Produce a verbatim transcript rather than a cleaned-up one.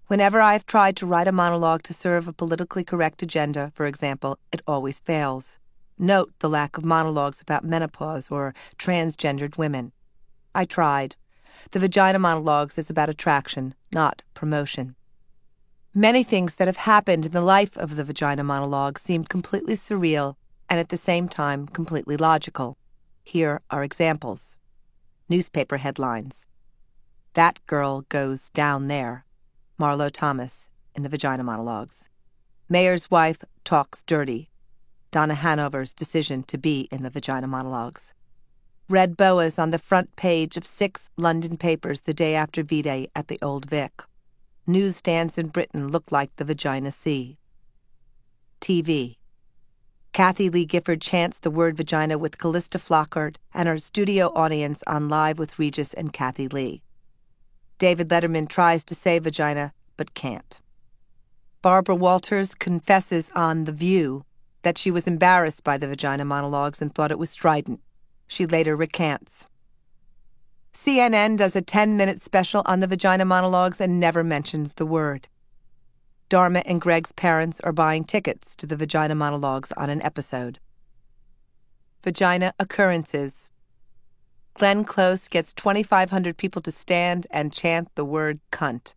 Whenever I have tried to write a monologue to serve a politically correct agenda, for example, it always fails. Note the lack of monologues about menopause or transgendered women. I tried. The Vagina Monologues is about attraction, not promotion. Many things that have happened in the life of the Vagina Monologue seem completely surreal and at the same time completely logical. Here are examples. Newspaper headlines. That girl goes down there. Marlo Thomas in the Vagina Monologues. Mayor's wife talks dirty. Donna Hanover's decision to be in the Vagina Monologues. Red boas on the front page of six London papers the day after V-Day at the Old Vic. Newsstands in Britain look like the Vagina Sea. T V. Kathy Lee Gifford chants the word vagina with Callista Flockhart and her studio audience on Live with Regis and Kathy Lee. David Letterman tries to say vagina, but can't. Barbara Walters confesses on The View that she was embarrassed by the Vagina Monologues and thought it was strident. She later recants. C N N does a ten-minute special on the Vagina Monologues and never mentions the word. Dharma and Greg's parents are buying tickets to the Vagina Monologues on an episode. Vagina occurrences. Glenn Close gets twenty-five hundred people to stand and chant the word cunt.